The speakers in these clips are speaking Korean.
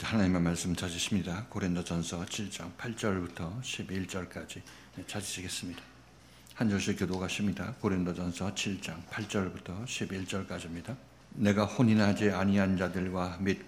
하나님의 말씀 찾으십니다. 고린도전서 7장 8절부터 11절까지 찾으시겠습니다. 한 절씩 교독하십니다. 고린도전서 7장 8절부터 11절까지입니다. 내가 혼인하지 아니한 자들과 및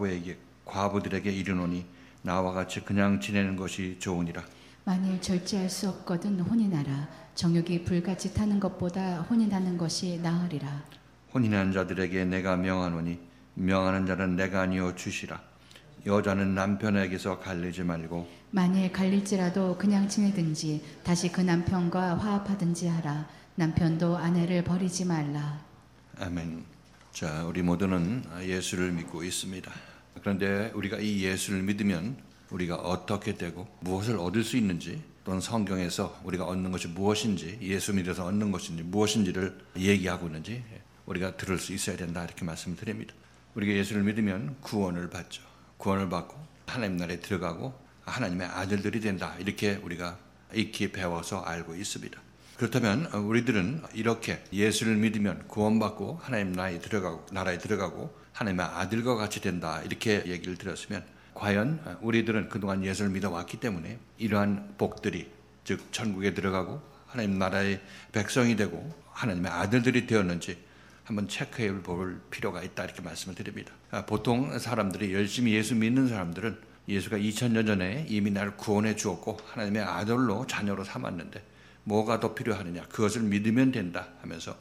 과부들에게 이르노니 나와 같이 그냥 지내는 것이 좋으니라. 만일 절제할 수 없거든 혼인하라. 정욕이 불같이 타는 것보다 혼인하는 것이 나으리라. 혼인한 자들에게 내가 명하노니 명하는 자는 내가 아니요 주시라. 여자는 남편에게서 갈리지 말고 만일 갈릴지라도 그냥 지내든지 다시 그 남편과 화합하든지 하라. 남편도 아내를 버리지 말라. 아멘. 자, 우리 모두는 예수를 믿고 있습니다. 그런데 우리가 이 예수를 믿으면 우리가 어떻게 되고 무엇을 얻을 수 있는지, 또는 성경에서 우리가 얻는 것이 무엇인지, 예수 믿어서 얻는 것인지 무엇인지를 얘기하고 있는지 우리가 들을 수 있어야 된다, 이렇게 말씀드립니다. 우리가 예수를 믿으면 구원을 받죠. 구원을 받고 하나님 나라에 들어가고 하나님의 아들들이 된다, 이렇게 우리가 익히 배워서 알고 있습니다. 그렇다면 우리들은 이렇게 예수를 믿으면 구원받고 하나님 나라에 들어가고 하나님의 아들과 같이 된다, 이렇게 얘기를 들었으면 과연 우리들은 그동안 예수를 믿어왔기 때문에 이러한 복들이, 즉 천국에 들어가고 하나님 나라의 백성이 되고 하나님의 아들들이 되었는지 한번 체크해 볼 필요가 있다, 이렇게 말씀을 드립니다. 보통 사람들이, 열심히 예수 믿는 사람들은 예수가 2000년 전에 이미 나를 구원해 주었고 하나님의 아들로 자녀로 삼았는데 뭐가 더 필요하느냐, 그것을 믿으면 된다 하면서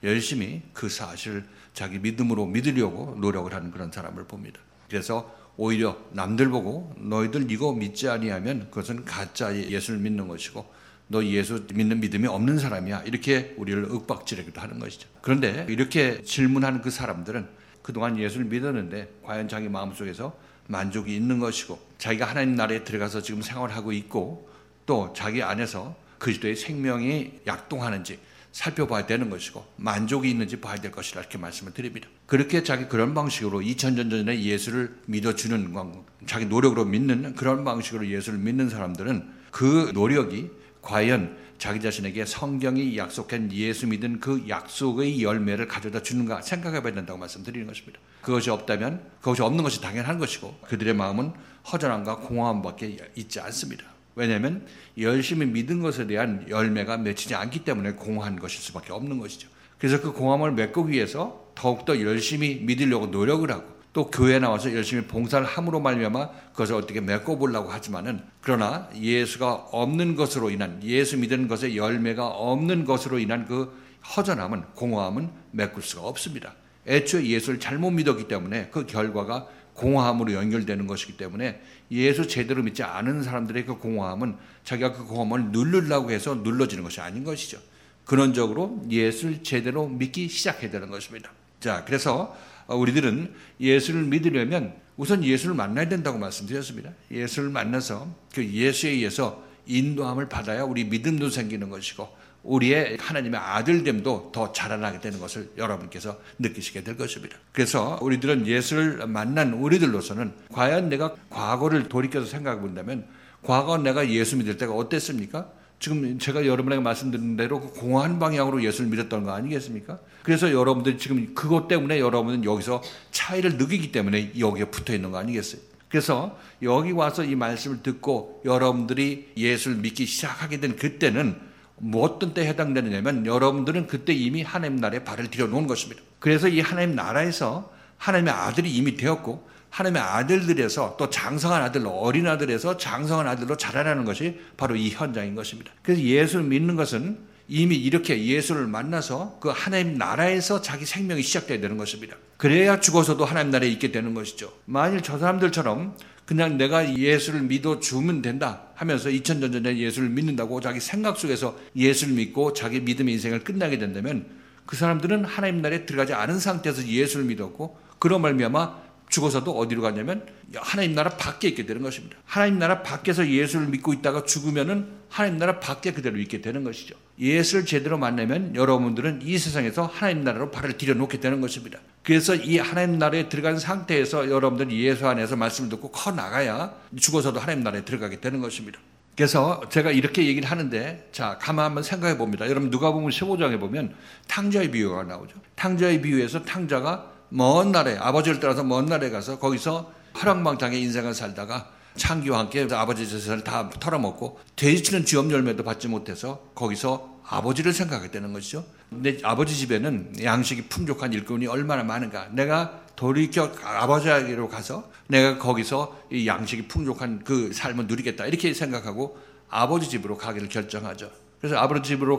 열심히 그 사실을 자기 믿음으로 믿으려고 노력을 하는 그런 사람을 봅니다. 그래서 오히려 남들 보고 너희들 이거 믿지 아니하면 그것은 가짜 예수를 믿는 것이고 너 예수 믿는 믿음이 없는 사람이야, 이렇게 우리를 윽박지르기도 하는 것이죠. 그런데 이렇게 질문하는 그 사람들은 그동안 예수를 믿었는데 과연 자기 마음속에서 만족이 있는 것이고 자기가 하나님 나라에 들어가서 지금 생활하고 있고 또 자기 안에서 그리스도의 생명이 약동하는지 살펴봐야 되는 것이고 만족이 있는지 봐야 될 것이라, 이렇게 말씀을 드립니다. 그렇게 자기 그런 방식으로 2000년 전에 예수를 믿어주는, 자기 노력으로 믿는 그런 방식으로 예수를 믿는 사람들은 그 노력이 과연 자기 자신에게 성경이 약속한 예수 믿은 그 약속의 열매를 가져다 주는가 생각해 봐야 된다고 말씀드리는 것입니다. 그것이 없다면, 그것이 없는 것이 당연한 것이고 그들의 마음은 허전함과 공허함밖에 있지 않습니다. 왜냐하면 열심히 믿은 것에 대한 열매가 맺히지 않기 때문에 공허한 것일 수밖에 없는 것이죠. 그래서 그 공허함을 메꾸기 위해서 더욱더 열심히 믿으려고 노력을 하고 또 교회에 나와서 열심히 봉사를 함으로 말미암아 그것을 어떻게 메꿔보려고 하지만은, 그러나 예수가 없는 것으로 인한, 예수 믿은 것의 열매가 없는 것으로 인한 그 허전함은, 공허함은 메꿀 수가 없습니다. 애초에 예수를 잘못 믿었기 때문에 그 결과가 공허함으로 연결되는 것이기 때문에 예수 제대로 믿지 않은 사람들의 그 공허함은 자기가 그 공허함을 누르려고 해서 눌러지는 것이 아닌 것이죠. 근원적으로 예수를 제대로 믿기 시작해야 되는 것입니다. 자, 그래서 우리들은 예수를 믿으려면 우선 예수를 만나야 된다고 말씀드렸습니다. 예수를 만나서 그 예수에 의해서 인도함을 받아야 우리 믿음도 생기는 것이고 우리의 하나님의 아들됨도 더 자라나게 되는 것을 여러분께서 느끼시게 될 것입니다. 그래서 우리들은 예수를 만난 우리들로서는 과연 내가 과거를 돌이켜서 생각해 본다면 과거 내가 예수 믿을 때가 어땠습니까? 지금 제가 여러분에게 말씀드린 대로 그 공허한 방향으로 예수를 믿었던 거 아니겠습니까? 그래서 여러분들이 지금 그것 때문에 여러분은 여기서 차이를 느끼기 때문에 여기에 붙어 있는 거 아니겠어요? 그래서 여기 와서 이 말씀을 듣고 여러분들이 예수를 믿기 시작하게 된 그때는 뭐 어떤 때에 해당되느냐면 여러분들은 그때 이미 하나님 나라에 발을 들여놓은 것입니다. 그래서 이 하나님 나라에서 하나님의 아들이 이미 되었고 하나님의 아들들에서 또 장성한 아들로, 어린 아들에서 장성한 아들로 자라나는 것이 바로 이 현장인 것입니다. 그래서 예수를 믿는 것은 이미 이렇게 예수를 만나서 그 하나님 나라에서 자기 생명이 시작돼야 되는 것입니다. 그래야 죽어서도 하나님 나라에 있게 되는 것이죠. 만일 저 사람들처럼 그냥 내가 예수를 믿어주면 된다 하면서 2000년 전에 예수를 믿는다고 자기 생각 속에서 예수를 믿고 자기 믿음의 인생을 끝나게 된다면 그 사람들은 하나님 나라에 들어가지 않은 상태에서 예수를 믿었고 그런 말미암아 죽어서도 어디로 가냐면 하나님 나라 밖에 있게 되는 것입니다. 하나님 나라 밖에서 예수를 믿고 있다가 죽으면은 하나님 나라 밖에 그대로 있게 되는 것이죠. 예수를 제대로 만나면 여러분들은 이 세상에서 하나님 나라로 발을 들여놓게 되는 것입니다. 그래서 이 하나님 나라에 들어간 상태에서 여러분들이 예수 안에서 말씀을 듣고 커 나가야 죽어서도 하나님 나라에 들어가게 되는 것입니다. 그래서 제가 이렇게 얘기를 하는데, 자, 가만 한번 생각해 봅니다. 여러분 누가복음 15장에 보면 탕자의 비유가 나오죠. 탕자의 비유에서 탕자가 먼 나라에, 아버지를 따라서 먼 나라에 가서 거기서 허랑방탕의 인생을 살다가 창기와 함께 아버지 재산을 다 털어먹고 돼지치는 쥐업 열매도 받지 못해서 거기서 아버지를 생각하게 되는 것이죠. 근데 아버지 집에는 양식이 풍족한 일꾼이 얼마나 많은가. 내가 돌이켜 아버지에게로 가서 내가 거기서 이 양식이 풍족한 그 삶을 누리겠다 이렇게 생각하고 아버지 집으로 가기를 결정하죠. 그래서 아버지 집으로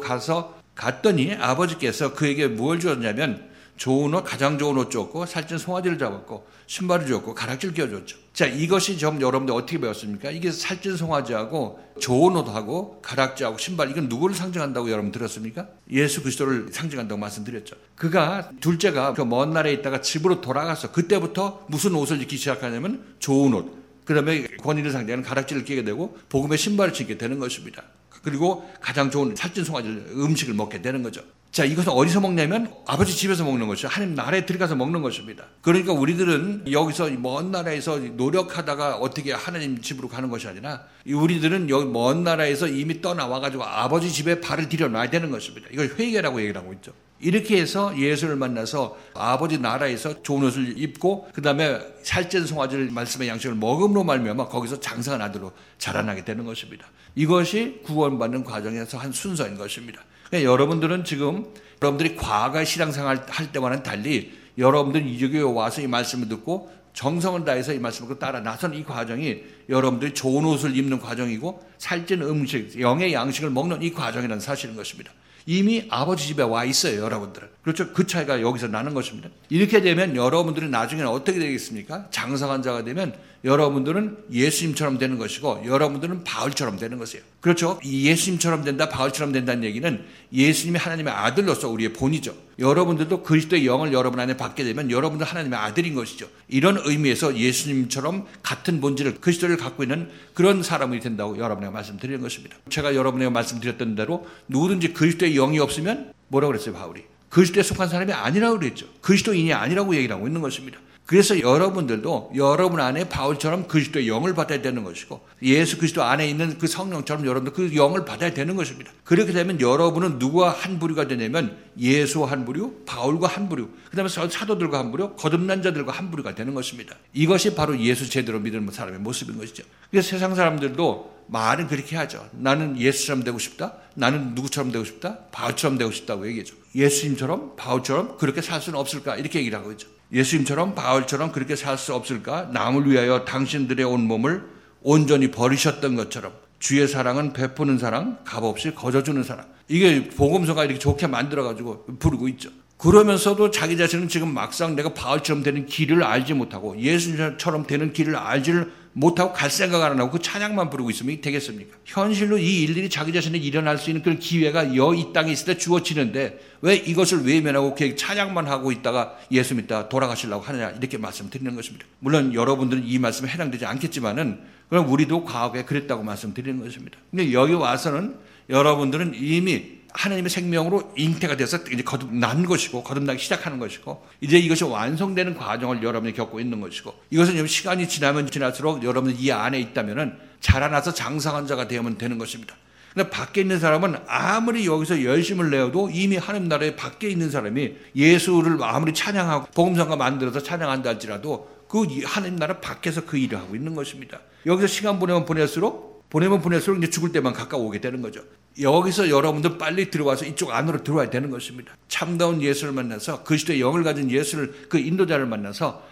갔더니 아버지께서 그에게 뭘 주었냐면 좋은 옷, 가장 좋은 옷 줬고 살찐 송아지를 잡았고 신발을 줬고 가락지를 끼워줬죠. 자, 이것이 좀 여러분들 어떻게 배웠습니까? 이게 살찐 송아지하고 좋은 옷하고 가락지하고 신발, 이건 누구를 상징한다고 여러분 들었습니까? 예수 그리스도를 상징한다고 말씀드렸죠. 그가 둘째가 그 먼 나라에 있다가 집으로 돌아가서 그때부터 무슨 옷을 입기 시작하냐면 좋은 옷, 그 다음에 권위를 상징하는 가락지를 끼게 되고 복음의 신발을 신게 되는 것입니다. 그리고 가장 좋은 살찐 송아지 음식을 먹게 되는 거죠. 자, 이것은 어디서 먹냐면 아버지 집에서 먹는 것이죠. 하나님 나라에 들어가서 먹는 것입니다. 그러니까 우리들은 여기서 먼 나라에서 노력하다가 어떻게 하나님 집으로 가는 것이 아니라 우리들은 여기 먼 나라에서 이미 떠나와가지고 아버지 집에 발을 들여놔야 되는 것입니다. 이걸 회개라고 얘기를 하고 있죠. 이렇게 해서 예수를 만나서 아버지 나라에서 좋은 옷을 입고 그 다음에 살찐 송아지를 말씀의 양식을 먹음으로 말미암아 거기서 장성한 아들로 자라나게 되는 것입니다. 이것이 구원받는 과정에서 한 순서인 것입니다. 그러니까 여러분들은 지금 여러분들이 과거의 신앙생활 할 때와는 달리 여러분들이 여기에 와서 이 말씀을 듣고 정성을 다해서 이 말씀을 따라 나선 이 과정이 여러분들이 좋은 옷을 입는 과정이고 살찐 음식, 영의 양식을 먹는 이 과정이라는 사실인 것입니다. 이미 아버지 집에 와 있어요, 여러분들은. 그렇죠? 그 차이가 여기서 나는 것입니다. 이렇게 되면 여러분들은 나중에는 어떻게 되겠습니까? 장성한 자가 되면 여러분들은 예수님처럼 되는 것이고 여러분들은 바울처럼 되는 것이에요. 그렇죠? 이 예수님처럼 된다, 바울처럼 된다는 얘기는 예수님이 하나님의 아들로서 우리의 본이죠. 여러분들도 그리스도의 영을 여러분 안에 받게 되면 여러분도 하나님의 아들인 것이죠. 이런 의미에서 예수님처럼 같은 본질을, 그리스도를 갖고 있는 그런 사람이 된다고 여러분에게 말씀드리는 것입니다. 제가 여러분에게 말씀드렸던 대로 누구든지 그리스도의 영이 없으면 뭐라고 그랬어요, 바울이? 그리스도에 속한 사람이 아니라고 그랬죠. 그리스도인이 아니라고 얘기를 하고 있는 것입니다. 그래서 여러분들도 여러분 안에 바울처럼 그리스도의 영을 받아야 되는 것이고 예수 그리스도 안에 있는 그 성령처럼 여러분도 그 영을 받아야 되는 것입니다. 그렇게 되면 여러분은 누구와 한 부류가 되냐면 예수와 한 부류, 바울과 한 부류, 그 다음에 사도들과 한 부류, 거듭난 자들과 한 부류가 되는 것입니다. 이것이 바로 예수 제대로 믿는 사람의 모습인 것이죠. 그래서 세상 사람들도 말은 그렇게 하죠. 나는 예수처럼 되고 싶다. 나는 누구처럼 되고 싶다. 바울처럼 되고 싶다고 얘기하죠. 예수님처럼 바울처럼 그렇게 살 수는 없을까? 이렇게 얘기를 하고 있죠. 예수님처럼 바울처럼 그렇게 살 수 없을까? 남을 위하여 당신들의 온 몸을 온전히 버리셨던 것처럼 주의 사랑은 베푸는 사랑, 값없이 거저주는 사랑. 이게 복음서가 이렇게 좋게 만들어가지고 부르고 있죠. 그러면서도 자기 자신은 지금 막상 내가 바울처럼 되는 길을 알지 못하고 예수님처럼 되는 길을 알지를 못하고 갈 생각 안 하고 그 찬양만 부르고 있으면 되겠습니까? 현실로 이 일들이 자기 자신에 일어날 수 있는 그런 기회가 이 땅에 있을 때 주어지는데 왜 이것을 외면하고 그냥 찬양만 하고 있다가 예수 믿다 돌아가시려고 하느냐, 이렇게 말씀드리는 것입니다. 물론 여러분들은 이 말씀에 해당되지 않겠지만은 그럼 우리도 과거에 그랬다고 말씀드리는 것입니다. 근데 여기 와서는 여러분들은 이미 하나님의 생명으로 잉태가 돼서 이제 거듭난 것이고 거듭나기 시작하는 것이고 이제 이것이 완성되는 과정을 여러분이 겪고 있는 것이고 이것은 시간이 지나면 지날수록 여러분이 이 안에 있다면은 자라나서 장성한 자가 되면 되는 것입니다. 근데 밖에 있는 사람은 아무리 여기서 열심을 내어도 이미 하나님 나라에 밖에 있는 사람이 예수를 아무리 찬양하고 복음성가 만들어서 찬양한다 할지라도 그 하나님 나라 밖에서 그 일을 하고 있는 것입니다. 여기서 시간 보내면 보낼수록 이제 죽을 때만 가까워오게 되는 거죠. 여기서 여러분들 빨리 들어와서 이쪽 안으로 들어와야 되는 것입니다. 참다운 예수를 만나서 그리스도의 영을 가진 예수를, 그 인도자를 만나서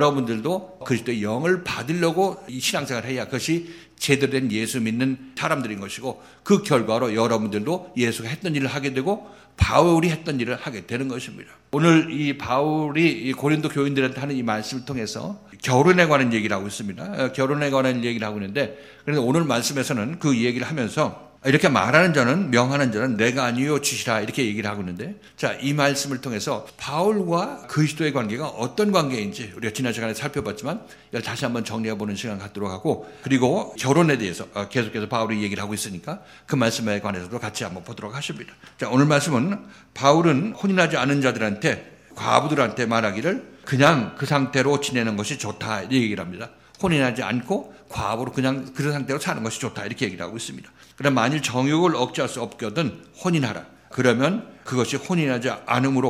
여러분들도 그리스도의 영을 받으려고 이 신앙생활을 해야 그것이 제대로 된 예수 믿는 사람들인 것이고 그 결과로 여러분들도 예수가 했던 일을 하게 되고 바울이 했던 일을 하게 되는 것입니다. 오늘 이 바울이 이 고린도 교인들한테 하는 이 말씀을 통해서 결혼에 관한 얘기를 하고 있습니다. 결혼에 관한 얘기를 하고 있는데 그래서 오늘 말씀에서는 그 얘기를 하면서 이렇게 말하는 자는, 명하는 자는 내가 아니요 주시라, 이렇게 얘기를 하고 있는데, 자, 이 말씀을 통해서 바울과 그리스도의 관계가 어떤 관계인지 우리가 지난 시간에 살펴봤지만 이걸 다시 한번 정리해보는 시간 갖도록 하고, 그리고 결혼에 대해서 계속해서 바울이 얘기를 하고 있으니까 그 말씀에 관해서도 같이 한번 보도록 하십니다. 자, 오늘 말씀은 바울은 혼인하지 않은 자들한테, 과부들한테 말하기를 그냥 그 상태로 지내는 것이 좋다, 이렇게 얘기를 합니다. 혼인하지 않고 과부로 그냥 그 상태로 사는 것이 좋다, 이렇게 얘기를 하고 있습니다. 그럼 만일 정욕을 억제할 수 없거든 혼인하라. 그러면 그것이 혼인하지 않음으로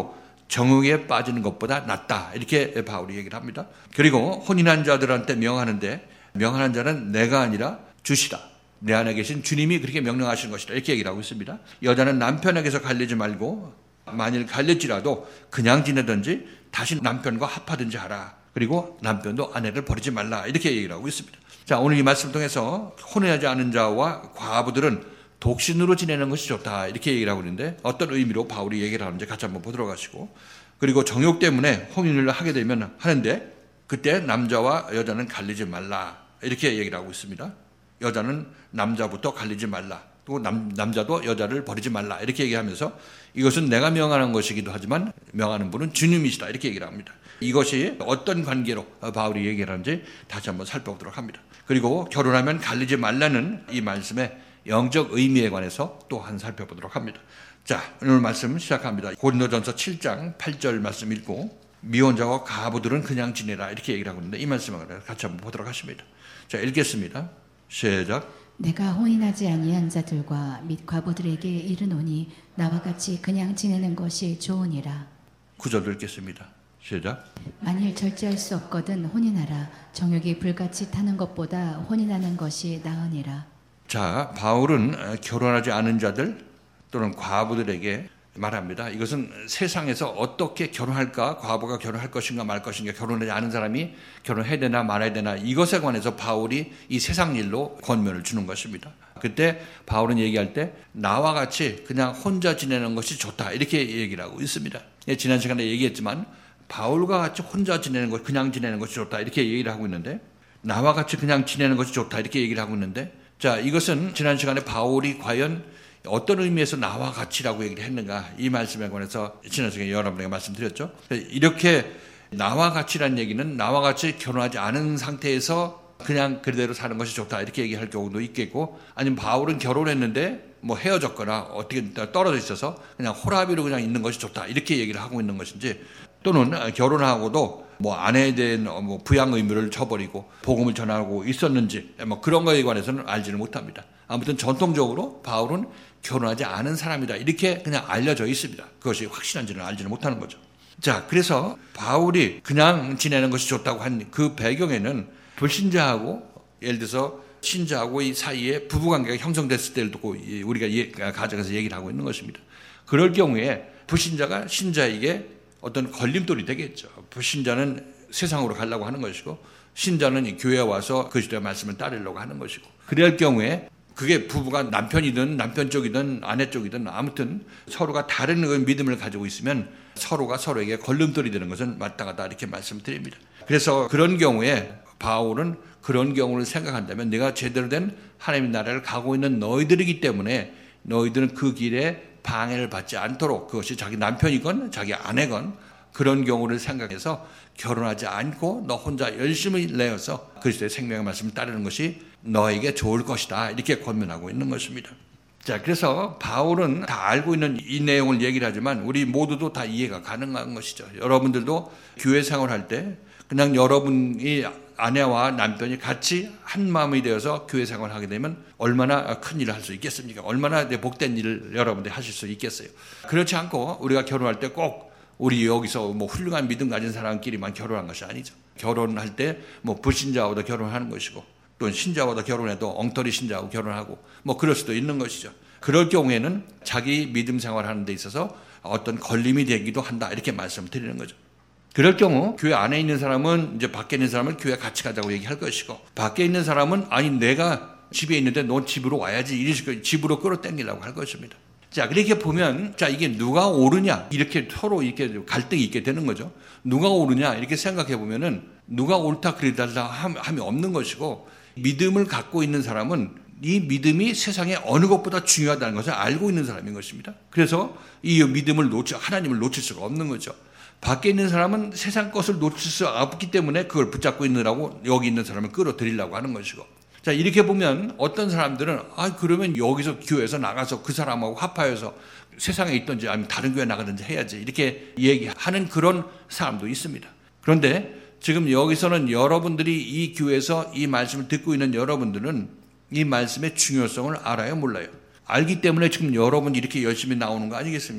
정욕에 빠지는 것보다 낫다. 이렇게 바울이 얘기를 합니다. 그리고 혼인한 자들한테 명하는데 명하는 자는 내가 아니라 주시다. 내 안에 계신 주님이 그렇게 명령하시는 것이다. 이렇게 얘기를 하고 있습니다. 여자는 남편에게서 갈리지 말고 만일 갈릴지라도 그냥 지내든지 다시 남편과 합하든지 하라. 그리고 남편도 아내를 버리지 말라. 이렇게 얘기를 하고 있습니다. 자, 오늘 이 말씀을 통해서 혼인하지 않은 자와 과부들은 독신으로 지내는 것이 좋다. 이렇게 얘기를 하고 있는데 어떤 의미로 바울이 얘기를 하는지 같이 한번 보도록 하시고, 그리고 정욕 때문에 혼인을 하게 되면 하는데 그때 남자와 여자는 갈리지 말라. 이렇게 얘기를 하고 있습니다. 여자는 남자부터 갈리지 말라. 또 남자도 여자를 버리지 말라. 이렇게 얘기하면서 이것은 내가 명하는 것이기도 하지만 명하는 분은 주님이시다. 이렇게 얘기를 합니다. 이것이 어떤 관계로 바울이 얘기를 하는지 다시 한번 살펴보도록 합니다. 그리고 결혼하면 갈리지 말라는 이 말씀의 영적 의미에 관해서 또한 살펴보도록 합니다. 자, 오늘 말씀 시작합니다. 고린도전서 7장 8절 말씀 읽고 미혼자와 가부들은 그냥 지내라. 이렇게 얘기를 하고 있는데 이 말씀을 같이 한번 보도록 하십니다. 자, 읽겠습니다. 시작. 내가 혼인하지 아니한 자들과 및 과부들에게 이르노니 나와 같이 그냥 지내는 것이 좋으니라. 9절도 읽겠습니다. 시작. 만일 절제할 수 없거든 혼인하라. 정욕이 불같이 타는 것보다 혼인하는 것이 나으니라. 자, 바울은 결혼하지 않은 자들 또는 과부들에게 말합니다. 이것은 세상에서 어떻게 결혼할까, 과부가 결혼할 것인가 말 것인가, 결혼하지 않은 사람이 결혼해야 되나 말아야 되나, 이것에 관해서 바울이 이 세상 일로 권면을 주는 것입니다. 그때 바울은 얘기할 때 나와 같이 그냥 혼자 지내는 것이 좋다. 이렇게 얘기를 하고 있습니다. 지난 시간에 얘기했지만 바울과 같이 혼자 지내는 것, 그냥 지내는 것이 좋다. 이렇게 얘기를 하고 있는데, 나와 같이 그냥 지내는 것이 좋다. 이렇게 얘기를 하고 있는데, 자, 이것은 지난 시간에 바울이 과연 어떤 의미에서 나와 같이라고 얘기를 했는가, 이 말씀에 관해서 지난 시간에 여러분에게 말씀드렸죠. 이렇게 나와 같이라는 얘기는 나와 같이 결혼하지 않은 상태에서 그냥 그대로 사는 것이 좋다. 이렇게 얘기할 경우도 있겠고, 아니면 바울은 결혼했는데 뭐 헤어졌거나 어떻게 떨어져 있어서 그냥 호라비로 그냥 있는 것이 좋다. 이렇게 얘기를 하고 있는 것인지, 또는 결혼하고도 뭐 아내에 대한 뭐 부양 의무를 저버리고 복음을 전하고 있었는지 뭐 그런 거에 관해서는 알지는 못합니다. 아무튼 전통적으로 바울은 결혼하지 않은 사람이다. 이렇게 그냥 알려져 있습니다. 그것이 확실한지는 알지는 못하는 거죠. 자, 그래서 바울이 그냥 지내는 것이 좋다고 한 그 배경에는 불신자하고 예를 들어서 신자하고 이 사이에 부부관계가 형성됐을 때를 두고 우리가 가져가서 얘기를 하고 있는 것입니다. 그럴 경우에 불신자가 신자에게 어떤 걸림돌이 되겠죠. 불신자는 세상으로 가려고 하는 것이고 신자는 교회에 와서 그리스도의 말씀을 따르려고 하는 것이고, 그럴 경우에 그게 부부가 남편이든 남편 쪽이든 아내 쪽이든 아무튼 서로가 다른 믿음을 가지고 있으면 서로가 서로에게 걸림돌이 되는 것은 마땅하다. 이렇게 말씀드립니다. 그래서 그런 경우에 바울은 그런 경우를 생각한다면 내가 제대로 된 하나님의 나라를 가고 있는 너희들이기 때문에 너희들은 그 길에 방해를 받지 않도록, 그것이 자기 남편이건 자기 아내건 그런 경우를 생각해서 결혼하지 않고 너 혼자 열심히 내어서 그리스도의 생명의 말씀을 따르는 것이 너에게 좋을 것이다. 이렇게 권면하고 있는 것입니다. 자, 그래서 바울은 다 알고 있는 이 내용을 얘기를 하지만 우리 모두도 다 이해가 가능한 것이죠. 여러분들도 교회 생활할 때 그냥 여러분이 아내와 남편이 같이 한 마음이 되어서 교회 생활을 하게 되면 얼마나 큰 일을 할 수 있겠습니까? 얼마나 복된 일을 여러분들이 하실 수 있겠어요? 그렇지 않고 우리가 결혼할 때 꼭 우리 여기서 뭐 훌륭한 믿음 가진 사람끼리만 결혼한 것이 아니죠. 결혼할 때 뭐 불신자와도 결혼하는 것이고 또 신자와도 결혼해도 엉터리 신자하고 결혼하고 뭐 그럴 수도 있는 것이죠. 그럴 경우에는 자기 믿음 생활하는 데 있어서 어떤 걸림이 되기도 한다. 이렇게 말씀을 드리는 거죠. 그럴 경우 교회 안에 있는 사람은 이제 밖에 있는 사람은 교회 같이 가자고 얘기할 것이고, 밖에 있는 사람은 아니 내가 집에 있는데 넌 집으로 와야지 이런 식으로 집으로 끌어당기려고 할 것입니다. 자, 그렇게 보면 자 이게 누가 옳으냐 이렇게 서로 이렇게 갈등이 있게 되는 거죠. 누가 옳으냐 이렇게 생각해 보면은 누가 옳다 그러다 함이 없는 것이고, 믿음을 갖고 있는 사람은 이 믿음이 세상에 어느 것보다 중요하다는 것을 알고 있는 사람인 것입니다. 그래서 이 믿음을 하나님을 놓칠 수가 없는 거죠. 밖에 있는 사람은 세상 것을 놓칠 수 없기 때문에 그걸 붙잡고 있느라고 여기 있는 사람을 끌어들이려고 하는 것이고, 자 이렇게 보면 어떤 사람들은 그러면 여기서 교회에서 나가서 그 사람하고 합하여서 세상에 있든지 아니면 다른 교회 나가든지 해야지 이렇게 얘기하는 그런 사람도 있습니다. 그런데 지금 여기서는 여러분들이 이 교회에서 이 말씀을 듣고 있는 여러분들은 이 말씀의 중요성을 알아요, 몰라요? 알기 때문에 지금 여러분이 이렇게 열심히 나오는 거 아니겠습니까?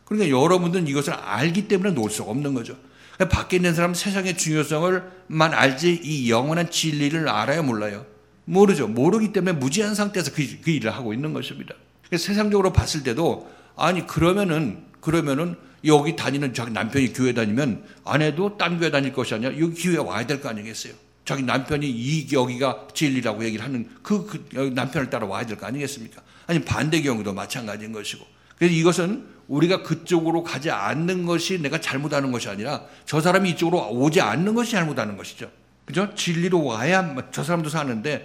그러니까 여러분들은 이것을 알기 때문에 놓을 수가 없는 거죠. 그러니까 밖에 있는 사람은 세상의 중요성을만 알지 이 영원한 진리를 알아요, 몰라요? 모르죠. 모르기 때문에 무지한 상태에서 그 일을 하고 있는 것입니다. 그래서 세상적으로 봤을 때도 아니 그러면은 여기 다니는 자기 남편이 교회 다니면 아내도 딴 교회 다닐 것이 아니라 여기 교회에 와야 될 거 아니겠어요? 자기 남편이 여기가 진리라고 얘기를 하는 그 남편을 따라 와야 될 거 아니겠습니까? 아니 반대 경우도 마찬가지인 것이고. 그래서 이것은 우리가 그쪽으로 가지 않는 것이 내가 잘못하는 것이 아니라 저 사람이 이쪽으로 오지 않는 것이 잘못하는 것이죠. 그죠? 진리로 와야 저 사람도 사는데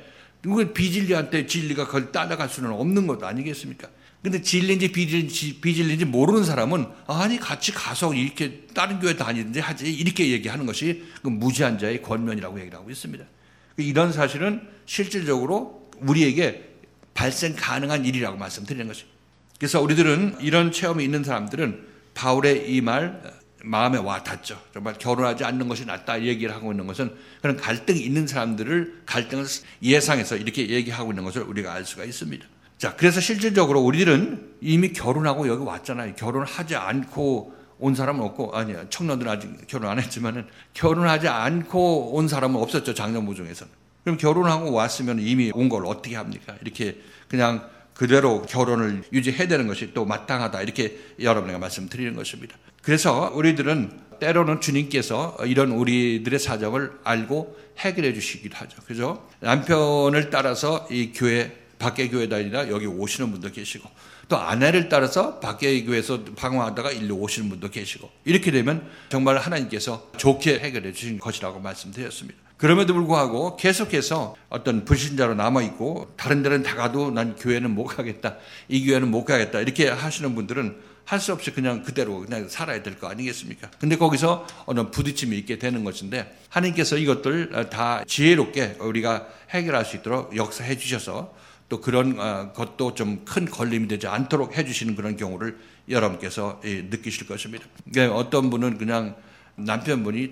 비진리한테 진리가 그걸 따라갈 수는 없는 것 아니겠습니까? 근데 진리인지 비진리인지 모르는 사람은 아니 같이 가서 이렇게 다른 교회 다니든지 하지 이렇게 얘기하는 것이 그 무지한 자의 권면이라고 얘기를 하고 있습니다. 이런 사실은 실질적으로 우리에게 발생 가능한 일이라고 말씀드리는 것입니다. 그래서 우리들은 이런 체험이 있는 사람들은 바울의 이 말 마음에 와 닿죠. 정말 결혼하지 않는 것이 낫다 얘기를 하고 있는 것은 그런 갈등이 있는 사람들을 갈등을 예상해서 이렇게 얘기하고 있는 것을 우리가 알 수가 있습니다. 자, 그래서 실질적으로 우리들은 이미 결혼하고 여기 왔잖아요. 결혼하지 않고 온 사람은 없고, 아니야, 청년들은 아직 결혼 안 했지만은 결혼하지 않고 온 사람은 없었죠. 장년부 중에서는. 그럼 결혼하고 왔으면 이미 온 걸 어떻게 합니까? 이렇게 그냥 그대로 결혼을 유지해야 되는 것이 또 마땅하다. 이렇게 여러분에게 말씀드리는 것입니다. 그래서 우리들은 때로는 주님께서 이런 우리들의 사정을 알고 해결해 주시기도 하죠. 그죠? 남편을 따라서 이 교회, 밖에 교회 다니라 여기 오시는 분도 계시고, 또 아내를 따라서 밖에 교회에서 방황하다가 일로 오시는 분도 계시고, 이렇게 되면 정말 하나님께서 좋게 해결해 주신 것이라고 말씀드렸습니다. 그럼에도 불구하고 계속해서 어떤 불신자로 남아있고 다른 데는 다 가도 난 교회는 못 가겠다, 이 교회는 못 가겠다 이렇게 하시는 분들은 할 수 없이 그냥 그대로 그냥 살아야 될 거 아니겠습니까? 근데 거기서 어느 부딪힘이 있게 되는 것인데 하나님께서 이것들 다 지혜롭게 우리가 해결할 수 있도록 역사해 주셔서 또 그런 것도 좀 큰 걸림이 되지 않도록 해주시는 그런 경우를 여러분께서 느끼실 것입니다. 그러니까 어떤 분은 그냥 남편분이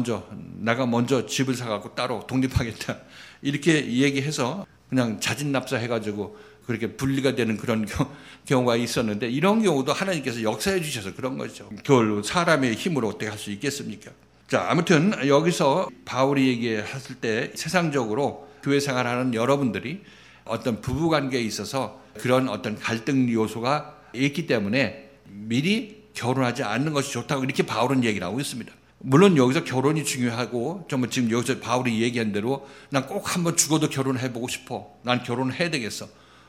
내가 먼저 집을 사갖고 따로 독립하겠다 이렇게 얘기해서 그냥 자진납사 해가지고 그렇게 분리가 되는 그런 경우가 있었는데, 이런 경우도 하나님께서 역사해 주셔서 그런 거죠. 그걸 사람의 힘으로 어떻게 할 수 있겠습니까? 자, 아무튼 여기서 바울이 얘기했을 때 세상적으로 교회 생활하는 여러분들이 어떤 부부관계에 있어서 그런 어떤 갈등 요소가 있기 때문에 미리 결혼하지 않는 것이 좋다고 이렇게 바울은 얘기를 하고 있습니다. 물론 여기서 결혼이 중요하고 정말 지금 여기서 바울이 얘기한 대로 난 꼭 한번 죽어도 결혼해보고 싶어, 난 결혼해야 되겠어,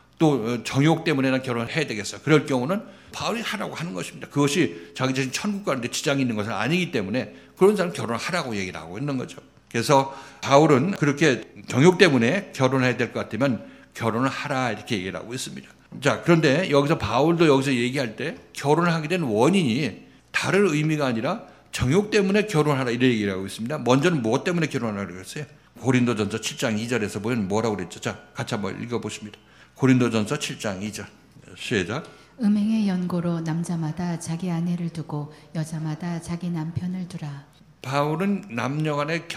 또 정욕 때문에 난 결혼해야 되겠어, 그럴 경우는 바울이 하라고 하는 것입니다. 그것이 자기 자신 천국 가는데 지장이 있는 것은 아니기 때문에 그런 사람 결혼하라고 얘기를 하고 있는 거죠. 그래서 바울은 그렇게 정욕 때문에 결혼해야 될 것 같으면 결혼을 하라 이렇게 얘기를 하고 있습니다. 자, 그런데 여기서 바울도 여기서 얘기할 때 결혼을 하게 된 원인이 다른 의미가 아니라 정욕 때문에 결혼하라 이렇게 얘기를 하고 있습니다. 먼저는 무엇 때문에 결혼하라고 그랬어요? 고린도전서 7장 2절에서 보면 뭐라고 그랬죠? 자, 같이 한번 읽어보십니다. 고린도전서 7장 2절 시작. 음행의 연고로 남자마다 자기 아내를 두고 여자마다 자기 남편을 두라. 바울은 남녀 간의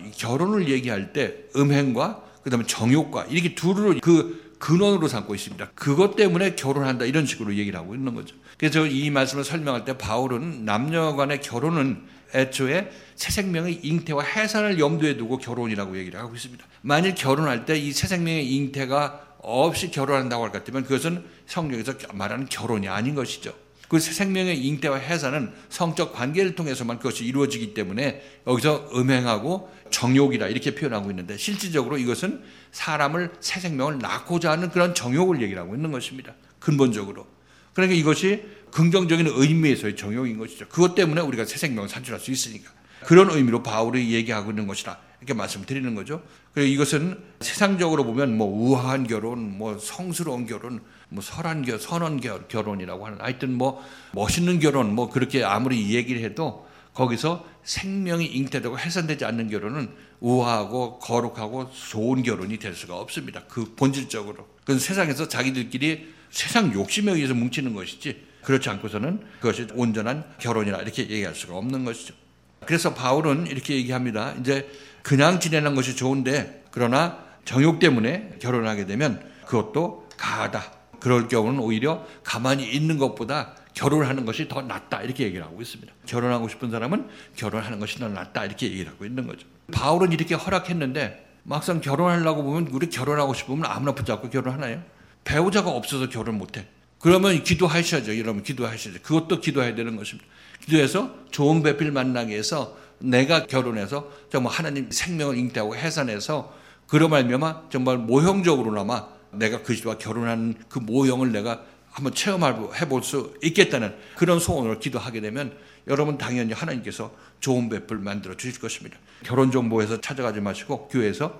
결혼을 얘기할 때 음행과 그다음에 정욕과 이렇게 둘을 그 근원으로 삼고 있습니다. 그것 때문에 결혼한다 이런 식으로 얘기를 하고 있는 거죠. 그래서 이 말씀을 설명할 때 바울은 남녀 간의 결혼은 애초에 새 생명의 잉태와 해산을 염두에 두고 결혼이라고 얘기를 하고 있습니다. 만일 결혼할 때 이 새 생명의 잉태가 없이 결혼한다고 할 것 같으면 그것은 성경에서 말하는 결혼이 아닌 것이죠. 그 새 생명의 잉태와 해산은 성적 관계를 통해서만 그것이 이루어지기 때문에 여기서 음행하고 정욕이라 이렇게 표현하고 있는데, 실질적으로 이것은 사람을 새 생명을 낳고자 하는 그런 정욕을 얘기를 하고 있는 것입니다. 근본적으로. 그러니까 이것이 긍정적인 의미에서의 정욕인 것이죠. 그것 때문에 우리가 새 생명을 산출할 수 있으니까. 그런 의미로 바울이 얘기하고 있는 것이라 이렇게 말씀드리는 거죠. 그리고 이것은 세상적으로 보면 뭐 우아한 결혼, 뭐 성스러운 결혼, 뭐 선한 결혼이라고 하는, 하여튼 뭐 멋있는 결혼, 뭐 그렇게 아무리 얘기를 해도 거기서 생명이 잉태되고 해산되지 않는 결혼은 우아하고 거룩하고 좋은 결혼이 될 수가 없습니다. 그 본질적으로. 그건 세상에서 자기들끼리 세상 욕심에 의해서 뭉치는 것이지, 그렇지 않고서는 그것이 온전한 결혼이라 이렇게 얘기할 수가 없는 것이죠. 그래서 바울은 이렇게 얘기합니다. 이제 그냥 지내는 것이 좋은데, 그러나 정욕 때문에 결혼하게 되면 그것도 가하다. 그럴 경우는 오히려 가만히 있는 것보다 결혼하는 것이 더 낫다 이렇게 얘기를 하고 있습니다. 결혼하고 싶은 사람은 결혼하는 것이 더 낫다 이렇게 얘기를 하고 있는 거죠. 바울은 이렇게 허락했는데 막상 결혼하려고 보면 우리 결혼하고 싶으면 아무나 붙잡고 결혼하나요? 배우자가 없어서 결혼 못해. 그러면 기도하셔야죠. 여러분 기도하셔야죠. 그것도 기도해야 되는 것입니다. 기도해서 좋은 배필 만나게 해서 내가 결혼해서 정말 하나님 생명을 잉태하고 해산해서 그로 말미암아 정말 모형적으로나마 내가 그리스도와 결혼하는 그 모형을 내가 한번 체험해볼 수 있겠다는 그런 소원으로 기도하게 되면 여러분 당연히 하나님께서 좋은 배필 만들어 주실 것입니다. 결혼 정보에서 찾아가지 마시고 교회에서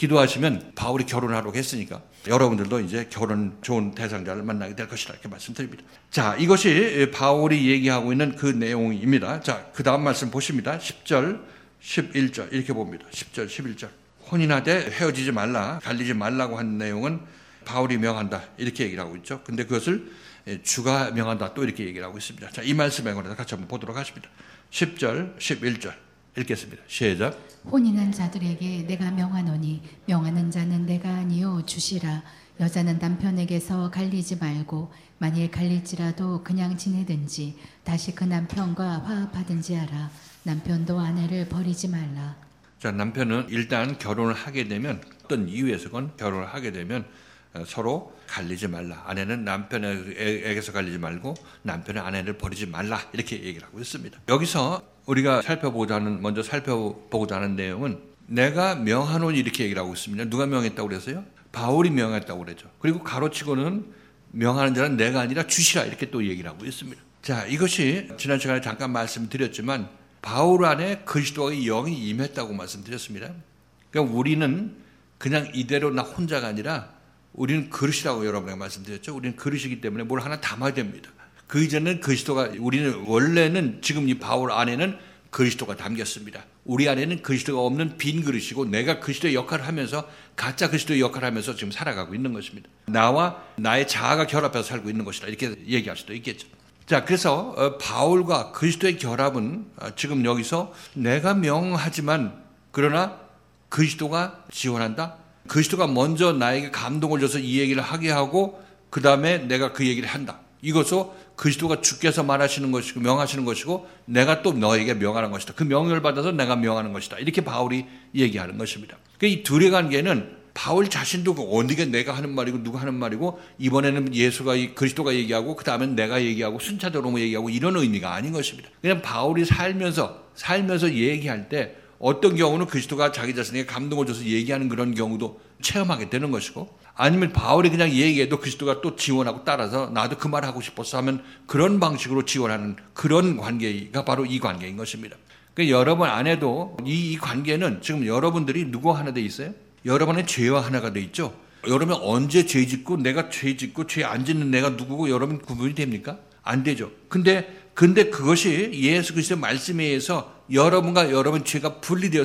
기도하시면 바울이 결혼하라고 했으니까 여러분들도 이제 결혼 좋은 대상자를 만나게 될 것이라 이렇게 말씀드립니다. 자, 이것이 바울이 얘기하고 있는 그 내용입니다. 자, 그 다음 말씀 보십니다. 10절, 11절 이렇게 봅니다. 10절, 11절. 혼인하되 헤어지지 말라, 갈리지 말라고 한 내용은 바울이 명한다 이렇게 얘기를 하고 있죠. 근데 그것을 주가 명한다 또 이렇게 얘기를 하고 있습니다. 자, 이 말씀에 관해서 같이 한번 보도록 하십니다. 10절, 11절 읽겠습니다. 시작. 혼인한 자들에게 내가 명하노니 명하는 자는 내가 아니요 주시라. 여자는 남편에게서 갈리지 말고 만일 갈릴지라도 그냥 지내든지 다시 그 남편과 화합하든지 하라. 남편도 아내를 버리지 말라. 자, 남편은 일단 결혼을 하게 되면 어떤 이유에서건 결혼을 하게 되면 서로 갈리지 말라. 아내는 남편에게서 갈리지 말고 남편은 아내를 버리지 말라. 이렇게 얘기를 하고 있습니다. 여기서 우리가 먼저 살펴보고자 하는 내용은 내가 명하노니 이렇게 얘기를 하고 있습니다. 누가 명했다고 그랬어요? 바울이 명했다고 그랬죠. 그리고 가로치고는 명하는 자는 내가 아니라 주시라 이렇게 또 얘기를 하고 있습니다. 자, 이것이 지난 시간에 잠깐 말씀드렸지만 바울 안에 그리스도의 영이 임했다고 말씀드렸습니다. 그러니까 우리는 그냥 이대로 나 혼자가 아니라 우리는 그릇이라고 여러분에게 말씀드렸죠. 우리는 그릇이기 때문에 뭘 하나 담아야 됩니다. 그 이전에는 우리는 원래는 지금 이 바울 안에는 그리스도가 담겼습니다. 우리 안에는 그리스도가 없는 빈 그릇이고 내가 그리스도의 역할을 하면서 가짜 그리스도의 역할을 하면서 지금 살아가고 있는 것입니다. 나와 나의 자아가 결합해서 살고 있는 것이다. 이렇게 얘기할 수도 있겠죠. 자, 그래서 바울과 그리스도의 결합은 지금 여기서 내가 명하지만 그러나 그리스도가 지원한다. 그리스도가 먼저 나에게 감동을 줘서 이 얘기를 하게 하고 그 다음에 내가 그 얘기를 한다. 이것도 그리스도가 주께서 말하시는 것이고 명하시는 것이고 내가 또 너에게 명하는 것이다. 그 명령을 받아서 내가 명하는 것이다. 이렇게 바울이 얘기하는 것입니다. 그러니까 이 둘의 관계는 바울 자신도 어디가 내가 하는 말이고 누가 하는 말이고 이번에는 그리스도가 얘기하고 그 다음엔 내가 얘기하고 순차적으로 얘기하고 이런 의미가 아닌 것입니다. 그냥 바울이 살면서 얘기할 때 어떤 경우는 그리스도가 자기 자신에게 감동을 줘서 얘기하는 그런 경우도 체험하게 되는 것이고 아니면 바울이 그냥 얘기해도 그리스도가 또 지원하고 따라서 나도 그 말 하고 싶어서 하면 그런 방식으로 지원하는 그런 관계가 바로 이 관계인 것입니다. 그러니까 여러분 안에도 이 관계는 지금 여러분들이 누구 하나 돼 있어요? 여러분의 죄와 하나가 돼 있죠. 여러분 언제 죄 짓고 내가 죄 짓고 죄 안 짓는 내가 누구고 여러분 구분이 됩니까? 안 되죠. 근데 그것이 예수 그리스도의 말씀에 의해서 여러분과 여러분 죄가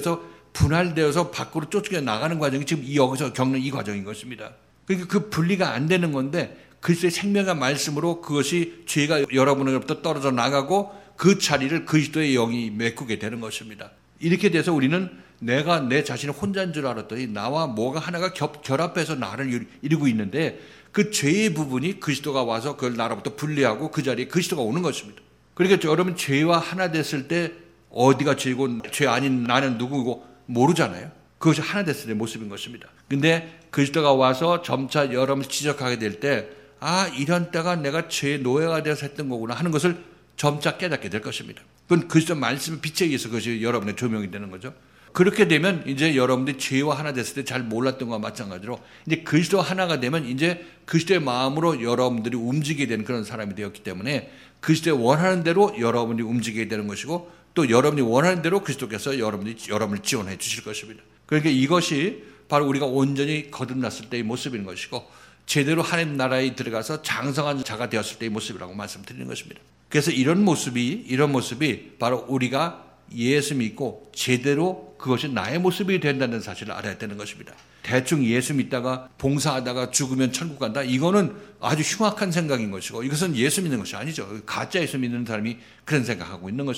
분할되어서 밖으로 쫓겨 나가는 과정이 지금 여기서 겪는 이 과정인 것입니다. 그러니까 그 분리가 안 되는 건데 그리스도의 생명의 말씀으로 그것이 죄가 여러분으로부터 떨어져 나가고 그 자리를 그리스도의 영이 메꾸게 되는 것입니다. 이렇게 돼서 우리는 내가 내 자신을 혼자인 줄 알았더니 나와 뭐가 하나가 결합해서 나를 이루고 있는데 그 죄의 부분이 그리스도가 와서 그걸 나로부터 분리하고 그 자리에 그리스도가 오는 것입니다. 그러니까 여러분 죄와 하나 됐을 때 어디가 죄고 죄 아닌 나는 누구고 모르잖아요. 그것이 하나 됐을 때 모습인 것입니다. 근데 그리스도가 와서 점차 여러분을 지적하게 될 때 이런 때가 내가 죄의 노예가 되어서 했던 거구나 하는 것을 점차 깨닫게 될 것입니다. 그건 그리스도 말씀의 빛에 의해서 그것이 여러분의 조명이 되는 거죠. 그렇게 되면 이제 여러분들이 죄와 하나 됐을 때 잘 몰랐던 것과 마찬가지로 이제 그리스도 하나가 되면 이제 그리스도의 마음으로 여러분들이 움직이게 되는 그런 사람이 되었기 때문에 그리스도의 원하는 대로 여러분이 움직이게 되는 것이고 또 여러분이 원하는 대로 그리스도께서 여러분을 지원해 주실 것입니다. 그러니까 이것이 바로 우리가 온전히 거듭났을 때의 모습인 것이고 제대로 하나님 나라에 들어가서 장성한 자가 되었을 때의 모습이라고 말씀드리는 것입니다. 그래서 이런 모습이 바로 우리가 예수 믿고 제대로 그것이 나의 모습이 된다는 사실을 알아야 되는 것입니다. 대충 예수 믿다가 봉사하다가 죽으면 천국 간다. 이거는 아주 흉악한 생각인 것이고 이것은 예수 믿는 것이 아니죠. 가짜 예수 믿는 사람이 그런 생각하고 있는 것입니다.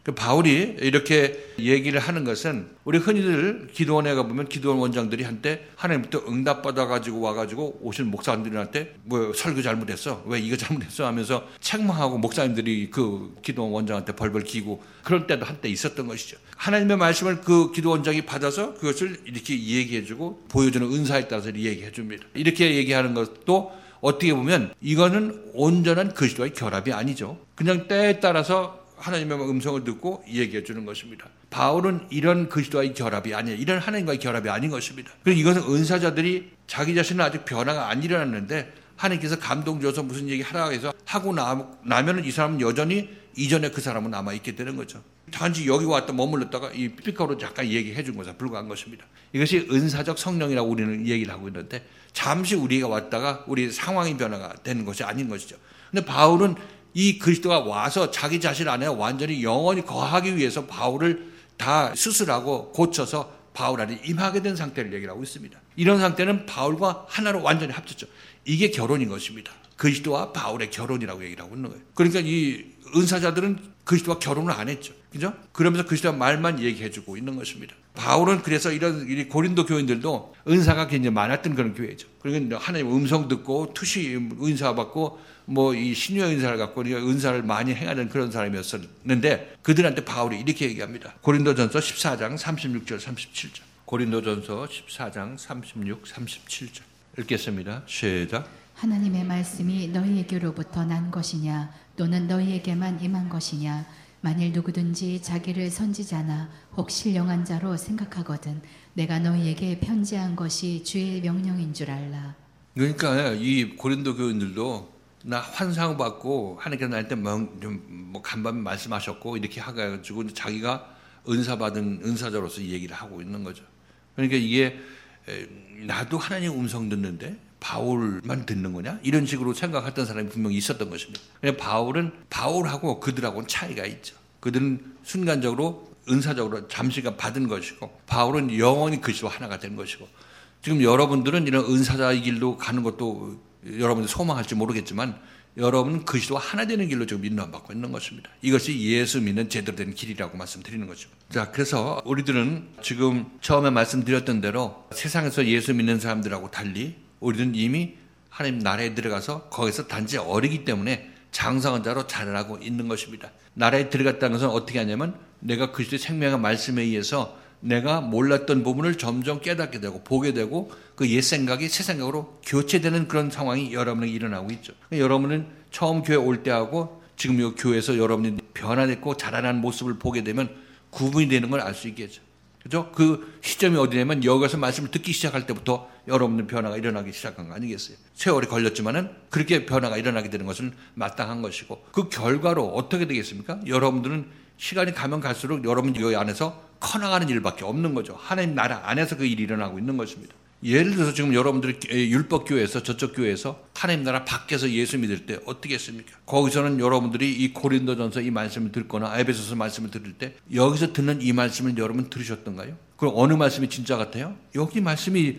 바울이 이렇게 얘기를 하는 것은 우리 흔히들 기도원에 가보면 기도원 원장들이 한때 하나님부터 응답받아가지고 와가지고 오신 목사님들한테 뭐 설교 잘못했어, 왜 이거 잘못했어 하면서 책망하고 목사님들이 그 기도원 원장한테 벌벌 기고 그럴 때도 한때 있었던 것이죠. 하나님의 말씀을 그 기도원장이 받아서 그것을 이렇게 얘기해주고 보여주는 은사에 따라서 얘기해줍니다. 이렇게 얘기하는 것도 어떻게 보면 이거는 온전한 그리스도와의 결합이 아니죠. 그냥 때에 따라서 하나님의 음성을 듣고 얘기해 주는 것입니다. 바울은 이런 그리스도와의 결합이 아니에요. 이런 하나님과의 결합이 아닌 것입니다. 그리고 이것은 은사자들이 자기 자신은 아직 변화가 안 일어났는데 하나님께서 감동 줘서 무슨 얘기 하라고 해서 하고 나면은 이 사람은 여전히 이전에 그 사람은 남아있게 되는 거죠. 단지 여기 왔다 머물렀다가 이 스피커로 잠깐 얘기해 준 것에 불과한 것입니다. 이것이 은사적 성령이라고 우리는 얘기를 하고 있는데 잠시 우리가 왔다가 우리 상황이 변화가 되는 것이 아닌 것이죠. 근데 바울은 이 그리스도가 와서 자기 자신 안에 완전히 영원히 거하기 위해서 바울을 다 수술하고 고쳐서 바울 안에 임하게 된 상태를 얘기를 하고 있습니다. 이런 상태는 바울과 하나로 완전히 합쳤죠. 이게 결혼인 것입니다. 그리스도와 바울의 결혼이라고 얘기를 하고 있는 거예요. 그러니까 이 은사자들은 그리스도와 결혼을 안 했죠. 그죠? 그러면서 그리스도와 말만 얘기해주고 있는 것입니다. 바울은 그래서 이런 고린도 교인들도 은사가 굉장히 많았던 그런 교회죠. 그러니까 하나님 음성 듣고 투시 은사 받고 뭐 이 신유의 은사를 갖고 은사를 많이 행하는 그런 사람이었었는데 그들한테 바울이 이렇게 얘기합니다. 고린도전서 14장 36절 37절. 고린도전서 14장 36, 37절. 읽겠습니다. 시작. 하나님의 말씀이 너희에게로부터 난 것이냐 또는 너희에게만 임한 것이냐 만일 누구든지 자기를 선지자나 혹 신령한 자로 생각하거든 내가 너희에게 편지한 것이 주의 명령인 줄 알라. 그러니까 이 고린도 교인들도 나 환상 받고 하나님께서 나한테 뭐 간밤에 말씀하셨고 이렇게 해가지고 자기가 은사 받은 은사자로서 얘기를 하고 있는 거죠. 그러니까 이게 나도 하나님 음성 듣는데 바울만 듣는 거냐? 이런 식으로 생각했던 사람이 분명히 있었던 것입니다. 그냥 바울은 바울하고 그들하고는 차이가 있죠. 그들은 순간적으로 은사적으로 잠시간 받은 것이고 바울은 영원히 그리스도와 하나가 된 것이고 지금 여러분들은 이런 은사자의 길로 가는 것도 여러분들 소망할지 모르겠지만 여러분은 그리스도와 하나 되는 길로 지금 인도받고 있는 것입니다. 이것이 예수 믿는 제대로 된 길이라고 말씀드리는 거죠. 자, 그래서 우리들은 지금 처음에 말씀드렸던 대로 세상에서 예수 믿는 사람들하고 달리 우리는 이미 하나님 나라에 들어가서 거기서 단지 어리기 때문에 장성한 자로 자라나고 있는 것입니다. 나라에 들어갔다는 것은 어떻게 하냐면 내가 그리스도의 생명의 말씀에 의해서 내가 몰랐던 부분을 점점 깨닫게 되고 보게 되고 그 옛 생각이 새 생각으로 교체되는 그런 상황이 여러분에게 일어나고 있죠. 여러분은 처음 교회 올 때하고 지금 이 교회에서 여러분이 변화됐고 자라나는 모습을 보게 되면 구분이 되는 걸 알 수 있겠죠. 그죠? 그 시점이 어디냐면 여기서 말씀을 듣기 시작할 때부터 여러분들 변화가 일어나기 시작한 거 아니겠어요? 세월이 걸렸지만은 그렇게 변화가 일어나게 되는 것은 마땅한 것이고 그 결과로 어떻게 되겠습니까? 여러분들은 시간이 가면 갈수록 여러분 여기 안에서 커나가는 일밖에 없는 거죠. 하나님 나라 안에서 그 일이 일어나고 있는 것입니다. 예를 들어서 지금 여러분들이 율법교회에서 저쪽 교회에서 하나님 나라 밖에서 예수 믿을 때 어떻게 했습니까? 거기서는 여러분들이 이 고린도전서 이 말씀을 듣거나 에베소서 말씀을 들을 때 여기서 듣는 이 말씀을 여러분 들으셨던가요? 그럼 어느 말씀이 진짜 같아요? 여기 말씀이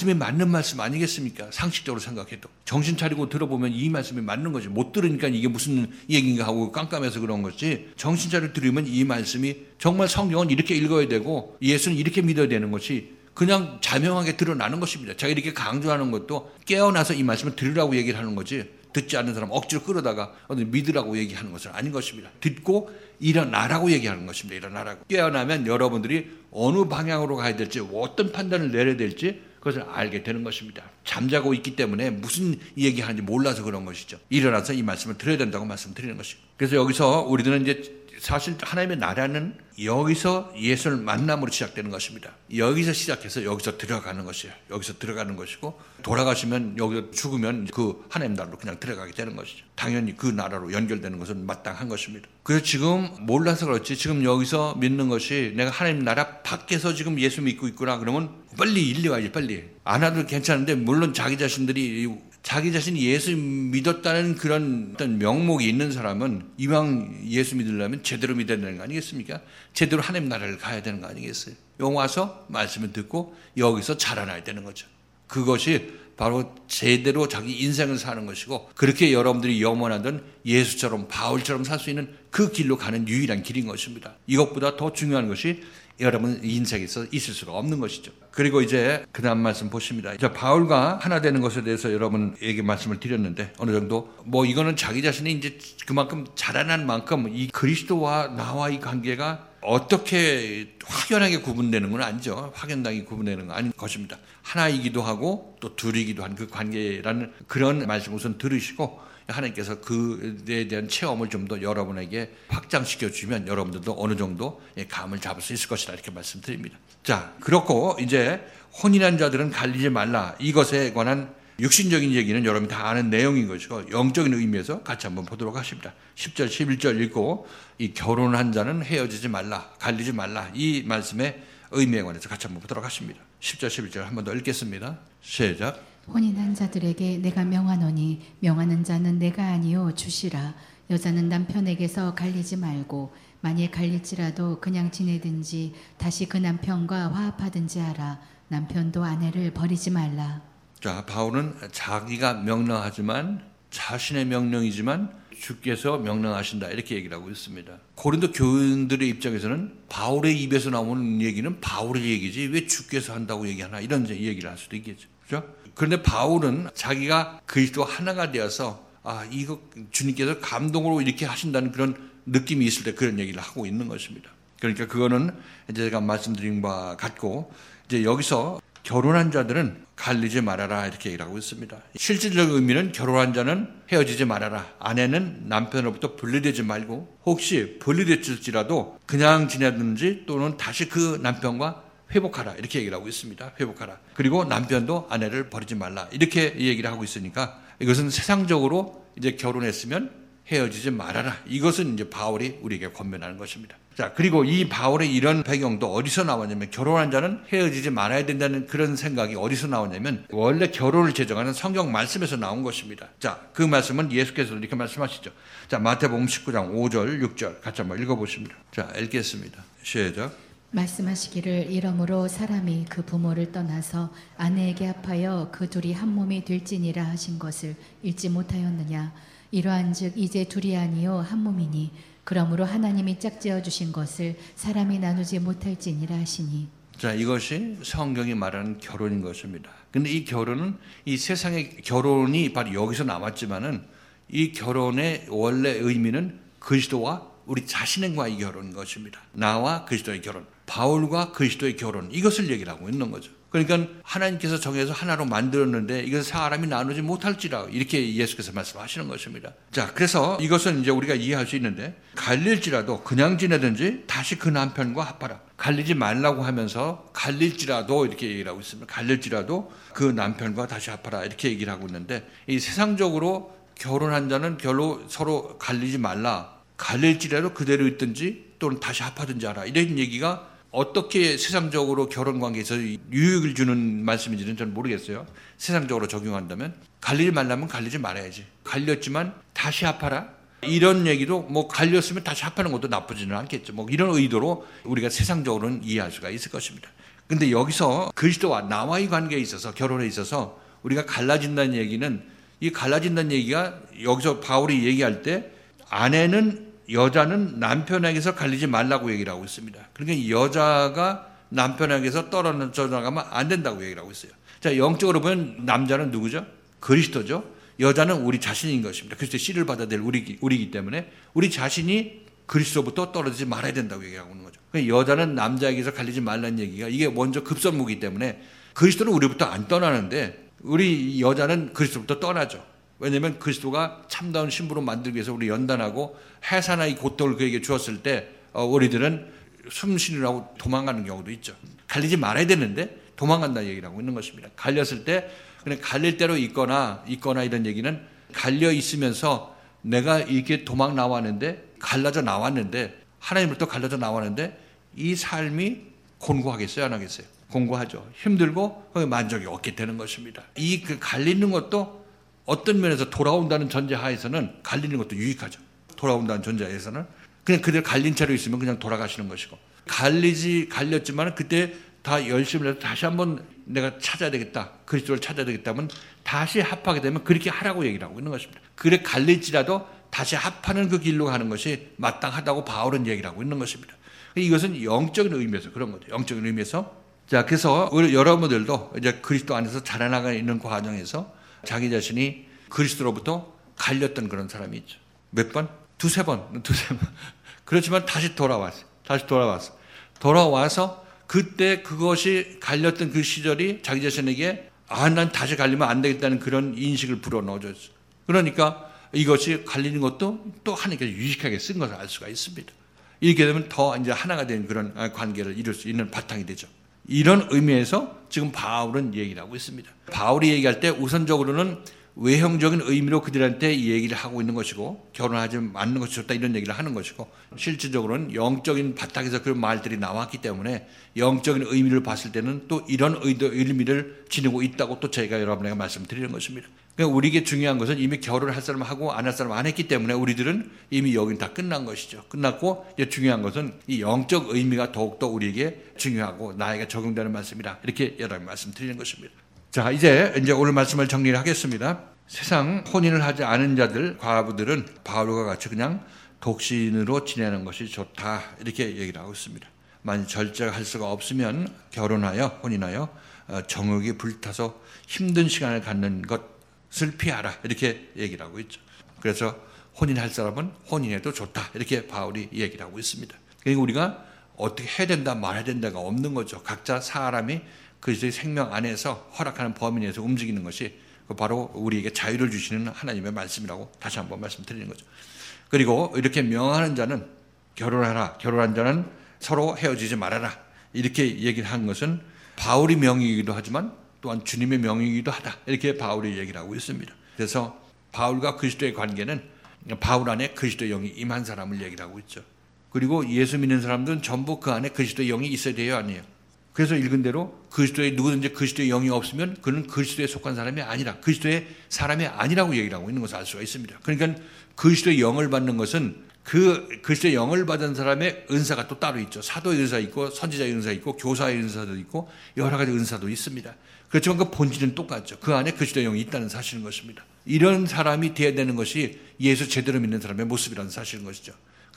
맞는 말씀 아니겠습니까? 상식적으로 생각해도 정신 차리고 들어보면 이 말씀이 맞는 거지. 못 들으니까 이게 무슨 얘기인가 하고 깜깜해서 그런 거지. 정신 차리고 들으면 이 말씀이 정말 성경은 이렇게 읽어야 되고 예수는 이렇게 믿어야 되는 것이 그냥 자명하게 드러나는 것입니다. 제가 이렇게 강조하는 것도 깨어나서 이 말씀을 들으라고 얘기를 하는 거지 듣지 않는 사람 억지로 끌어다가 믿으라고 얘기하는 것은 아닌 것입니다. 듣고 일어나라고 얘기하는 것입니다. 일어나라고. 깨어나면 여러분들이 어느 방향으로 가야 될지 어떤 판단을 내려야 될지 그것을 알게 되는 것입니다. 잠자고 있기 때문에 무슨 얘기하는지 몰라서 그런 것이죠. 일어나서 이 말씀을 들어야 된다고 말씀드리는 것이고. 그래서 여기서 우리들은 이제 사실 하나님의 나라는 여기서 예수를 만남으로 시작되는 것입니다. 여기서 시작해서 여기서 들어가는 것이에요. 여기서 들어가는 것이고 돌아가시면 여기서 죽으면 그 하나님 나라로 그냥 들어가게 되는 것이죠. 당연히 그 나라로 연결되는 것은 마땅한 것입니다. 그래서 지금 몰라서 그렇지 지금 여기서 믿는 것이 내가 하나님 나라 밖에서 지금 예수 믿고 있구나 그러면 빨리 일리 와야지 빨리. 안 와도 괜찮은데 물론 자기 자신이 예수 믿었다는 그런 어떤 명목이 있는 사람은 이왕 예수 믿으려면 제대로 믿어야 되는 거 아니겠습니까? 제대로 하나님 나라를 가야 되는 거 아니겠어요? 여기 와서 말씀을 듣고 여기서 자라나야 되는 거죠. 그것이 바로 제대로 자기 인생을 사는 것이고 그렇게 여러분들이 영원하던 예수처럼 바울처럼 살 수 있는 그 길로 가는 유일한 길인 것입니다. 이것보다 더 중요한 것이 여러분 인생에서 있을 수가 없는 것이죠. 그리고 이제 그 다음 말씀 보십니다. 자, 바울과 하나 되는 것에 대해서 여러분에게 말씀을 드렸는데 어느 정도 이거는 자기 자신이 이제 그만큼 자라난 만큼 이 그리스도와 나와 이 관계가 어떻게 확연하게 구분되는 건 아니죠. 확연하게 구분되는 건 아닌 것입니다. 하나이기도 하고 또 둘이기도 한 그 관계라는 그런 말씀 우선 들으시고 하나님께서 그에 대한 체험을 좀 더 여러분에게 확장시켜 주면 여러분들도 어느 정도 감을 잡을 수 있을 것이다 이렇게 말씀드립니다. 자, 그렇고 이제 혼인한 자들은 갈리지 말라 이것에 관한 육신적인 얘기는 여러분이 다 아는 내용인 것이고 영적인 의미에서 같이 한번 보도록 하십니다. 10절 11절 읽고 이 결혼한 자는 헤어지지 말라 갈리지 말라 이 말씀의 의미에 관해서 같이 한번 보도록 하십니다. 10절 11절 한번 더 읽겠습니다. 시작. 혼인한 자들에게 내가 명하노니 명하는 자는 내가 아니요 주시라. 여자는 남편에게서 갈리지 말고 만일 갈릴지라도 그냥 지내든지 다시 그 남편과 화합하든지 하라. 남편도 아내를 버리지 말라. 자, 바울은 자기가 명령하지만 자신의 명령이지만 주께서 명령하신다 이렇게 얘기를 하고 있습니다. 고린도 교인들의 입장에서는 바울의 입에서 나오는 얘기는 바울의 얘기지 왜 주께서 한다고 얘기하나 이런 얘기를 할 수도 있겠죠. 그렇죠? 그런데 바울은 자기가 그리스도 하나가 되어서 이거 주님께서 감동으로 이렇게 하신다는 그런 느낌이 있을 때 그런 얘기를 하고 있는 것입니다. 그러니까 그거는 이제 제가 말씀드린 바와 같고 이제 여기서 결혼한 자들은 갈리지 말아라 이렇게 얘기를 하고 있습니다. 실질적 의미는 결혼한 자는 헤어지지 말아라. 아내는 남편으로부터 분리되지 말고 혹시 분리됐을지라도 그냥 지내든지 또는 다시 그 남편과 회복하라 이렇게 얘기를 하고 있습니다. 회복하라. 그리고 남편도 아내를 버리지 말라 이렇게 얘기를 하고 있으니까 이것은 세상적으로 이제 결혼했으면 헤어지지 말아라. 이것은 이제 바울이 우리에게 권면하는 것입니다. 자, 그리고 이 바울의 이런 배경도 어디서 나왔냐면 결혼한 자는 헤어지지 말아야 된다는 그런 생각이 어디서 나왔냐면 원래 결혼을 제정하는 성경 말씀에서 나온 것입니다. 자, 그 말씀은 예수께서 이렇게 말씀하시죠. 자, 마태복음 19장 5절 6절 같이 한번 읽어보십니다. 자, 읽겠습니다. 시작. 말씀하시기를 이러므로 사람이 그 부모를 떠나서 아내에게 합하여 그 둘이 한 몸이 될지니라 하신 것을 읽지 못하였느냐. 이러한즉 이제 둘이 아니요 한 몸이니 그러므로 하나님이 짝지어 주신 것을 사람이 나누지 못할지니라 하시니. 자, 이것이 성경이 말하는 결혼인 것입니다. 근데 이 결혼은 이 세상의 결혼이 바로 여기서 나왔지만은 이 결혼의 원래 의미는 그리스도와 우리 자신과의 결혼인 것입니다. 나와 그리스도의 결혼, 바울과 그리스도의 결혼 이것을 얘기를 하고 있는 거죠. 그러니까 하나님께서 정해서 하나로 만들었는데 이것을 사람이 나누지 못할지라 이렇게 예수께서 말씀하시는 것입니다. 자, 그래서 이것은 이제 우리가 이해할 수 있는데 갈릴지라도 그냥 지내든지 다시 그 남편과 합하라. 갈리지 말라고 하면서 갈릴지라도 이렇게 얘기를 하고 있습니다. 갈릴지라도 그 남편과 다시 합하라 이렇게 얘기를 하고 있는데 이 세상적으로 결혼한 자는 별로 서로 갈리지 말라. 갈릴지라도 그대로 있든지 또는 다시 합하든지 하라. 이런 얘기가 어떻게 세상적으로 결혼 관계에서 유익을 주는 말씀인지는 저는 모르겠어요. 세상적으로 적용한다면 갈리지 말라면 갈리지 말아야지. 갈렸지만 다시 합하라. 이런 얘기도 뭐 갈렸으면 다시 합하는 것도 나쁘지는 않겠죠. 뭐 이런 의도로 우리가 세상적으로는 이해할 수가 있을 것입니다. 근데 여기서 그리스도와 나와의 관계에 있어서 결혼에 있어서 우리가 갈라진다는 얘기는 이 갈라진다는 얘기가 여기서 바울이 얘기할 때 여자는 남편에게서 갈리지 말라고 얘기를 하고 있습니다. 그러니까 여자가 남편에게서 떨어져 나가면 안 된다고 얘기를 하고 있어요. 자, 영적으로 보면 남자는 누구죠? 그리스도죠. 여자는 우리 자신인 것입니다. 그리스도의 씨를 받아들일 우리이기 때문에 우리 자신이 그리스도부터 떨어지지 말아야 된다고 얘기하고 있는 거죠. 그러니까 여자는 남자에게서 갈리지 말라는 얘기가 이게 먼저 급선무기 때문에 그리스도는 우리부터 안 떠나는데 우리 여자는 그리스도부터 떠나죠. 왜냐하면 그리스도가 참다운 신부로 만들기 위해서 우리 연단하고 해산의 고통을 그에게 주었을 때 우리들은 숨쉬느라고 도망가는 경우도 있죠. 갈리지 말아야 되는데 도망간다는 얘기를 하고 있는 것입니다. 갈렸을 때 그냥 갈릴 대로 있거나 이런 얘기는 갈려 있으면서 내가 이렇게 도망 나왔는데 갈라져 나왔는데 하나님으로부터 갈라져 나왔는데 이 삶이 곤고하겠어요? 안 하겠어요? 곤고하죠. 힘들고 만족이 없게 되는 것입니다. 이 갈리는 것도 어떤 면에서 돌아온다는 전제하에서는 갈리는 것도 유익하죠. 돌아온다는 전제하에서는 그냥 그대로 갈린 채로 있으면 그냥 돌아가시는 것이고 갈렸지만 그때 다 열심을 해서 다시 한번 내가 찾아야 되겠다, 그리스도를 찾아야 되겠다면 다시 합하게 되면 그렇게 하라고 얘기를 하고 있는 것입니다. 그래 갈릴지라도 다시 합하는 그 길로 가는 것이 마땅하다고 바울은 얘기를 하고 있는 것입니다. 이것은 영적인 의미에서 그런 거죠. 영적인 의미에서. 자, 그래서 우리 여러분들도 이제 그리스도 안에서 자라나가 있는 과정에서 자기 자신이 그리스도로부터 갈렸던 그런 사람이 있죠. 몇 번? 두세 번. 그렇지만 다시 돌아왔어. 돌아와서 그때 그것이 갈렸던 그 시절이 자기 자신에게 난 다시 갈리면 안 되겠다는 그런 인식을 불어넣어줬어. 그러니까 이것이 갈리는 것도 또 하나님께서 유익하게 쓴 것을 알 수가 있습니다. 이렇게 되면 더 이제 하나가 된 그런 관계를 이룰 수 있는 바탕이 되죠. 이런 의미에서 지금 바울은 얘기를 하고 있습니다. 바울이 얘기할 때 우선적으로는 외형적인 의미로 그들한테 이 얘기를 하고 있는 것이고 결혼하지 않는 것이 좋다 이런 얘기를 하는 것이고 실질적으로는 영적인 바탕에서 그런 말들이 나왔기 때문에 영적인 의미를 봤을 때는 또 이런 의미를 지니고 있다고 또 저희가 여러분에게 말씀드리는 것입니다. 그러니까 우리에게 중요한 것은 이미 결혼을 할 사람 하고 안 할 사람 안 했기 때문에 우리들은 이미 여긴 다 끝난 것이죠. 끝났고 이제 중요한 것은 이 영적 의미가 더욱더 우리에게 중요하고 나에게 적용되는 말씀이다. 이렇게 여러분 말씀드리는 것입니다. 자, 이제 오늘 말씀을 정리를 하겠습니다. 세상 혼인을 하지 않은 자들, 과부들은 바울과 같이 그냥 독신으로 지내는 것이 좋다. 이렇게 얘기를 하고 있습니다. 만약 절제할 수가 없으면 결혼하여, 혼인하여 정욕이 불타서 힘든 시간을 갖는 것을 피하라. 이렇게 얘기를 하고 있죠. 그래서 혼인할 사람은 혼인해도 좋다. 이렇게 바울이 얘기를 하고 있습니다. 그러니까 우리가 어떻게 해야 된다, 말해야 된다가 없는 거죠. 각자 사람이 그리스도의 생명 안에서 허락하는 범위 내에서 움직이는 것이 바로 우리에게 자유를 주시는 하나님의 말씀이라고 다시 한번 말씀드리는 거죠. 그리고 이렇게 명하는 자는 결혼하라, 결혼한 자는 서로 헤어지지 말아라 이렇게 얘기를 한 것은 바울이 명이기도 하지만 또한 주님의 명이기도 하다 이렇게 바울이 얘기를 하고 있습니다. 그래서 바울과 그리스도의 관계는 바울 안에 그리스도의 영이 임한 사람을 얘기를 하고 있죠. 그리고 예수 믿는 사람들은 전부 그 안에 그리스도의 영이 있어야 돼요, 아니에요? 그래서 읽은 대로 누구든지 그리스도의 영이 없으면 그는 그리스도에 속한 사람이 아니라 그리스도의 사람이 아니라고 얘기를 하고 있는 것을 알 수가 있습니다. 그러니까 그리스도의 영을 받는 것은 그 그리스도의 영을 받은 사람의 은사가 또 따로 있죠. 사도의 은사 있고 선지자의 은사 있고 교사의 은사도 있고 여러 가지 은사도 있습니다. 그렇지만 그 본질은 똑같죠. 그 안에 그리스도의 영이 있다는 사실인 것입니다. 이런 사람이 되어야 되는 것이 예수 제대로 믿는 사람의 모습이라는 사실인 것이죠.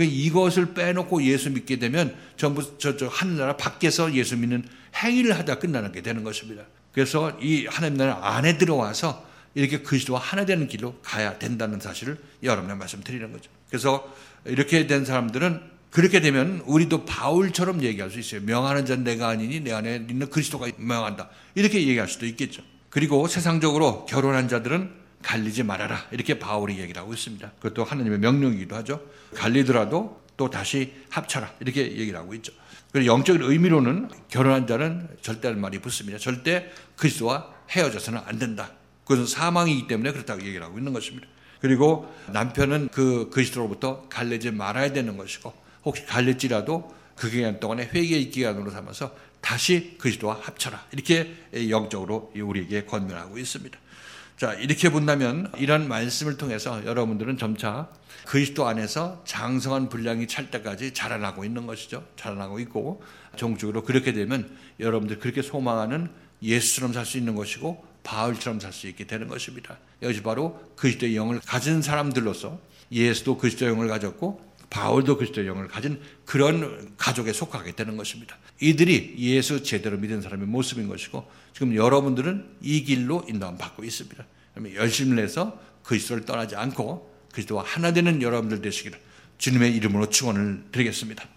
이것을 빼놓고 예수 믿게 되면 전부 하늘나라 밖에서 예수 믿는 행위를 하다 끝나게 되는 것입니다. 그래서 이 하나님 나라 안에 들어와서 이렇게 그리스도와 하나 되는 길로 가야 된다는 사실을 여러분께 말씀드리는 거죠. 그래서 이렇게 된 사람들은 그렇게 되면 우리도 바울처럼 얘기할 수 있어요. 명하는 자는 내가 아니니 내 안에 있는 그리스도가 명한다. 이렇게 얘기할 수도 있겠죠. 그리고 세상적으로 결혼한 자들은 갈리지 말아라. 이렇게 바울이 얘기를 하고 있습니다. 그것도 하나님의 명령이기도 하죠. 갈리더라도 또 다시 합쳐라. 이렇게 얘기를 하고 있죠. 그리고 영적인 의미로는 결혼한 자는 절대라는 말이 붙습니다. 절대 그리스도와 헤어져서는 안 된다. 그것은 사망이기 때문에 그렇다고 얘기를 하고 있는 것입니다. 그리고 남편은 그 그리스도로부터 갈리지 말아야 되는 것이고 혹시 갈릴지라도 그 기간 동안에 회개의 기간으로 삼아서 다시 그리스도와 합쳐라. 이렇게 영적으로 우리에게 권면하고 있습니다. 자, 이렇게 본다면 이런 말씀을 통해서 여러분들은 점차 그리스도 안에서 장성한 분량이 찰 때까지 자라나고 있는 것이죠. 자라나고 있고 종적으로 그렇게 되면 여러분들 그렇게 소망하는 예수처럼 살 수 있는 것이고 바울처럼 살 수 있게 되는 것입니다. 이것이 바로 그리스도의 영을 가진 사람들로서 예수도 그리스도의 영을 가졌고 바울도 그리스도의 영을 가진 그런 가족에 속하게 되는 것입니다. 이들이 예수 제대로 믿은 사람의 모습인 것이고 지금 여러분들은 이 길로 인도함 받고 있습니다. 그러면 열심을 해서 그리스도를 떠나지 않고 그리스도와 하나 되는 여러분들 되시기를 주님의 이름으로 축원을 드리겠습니다.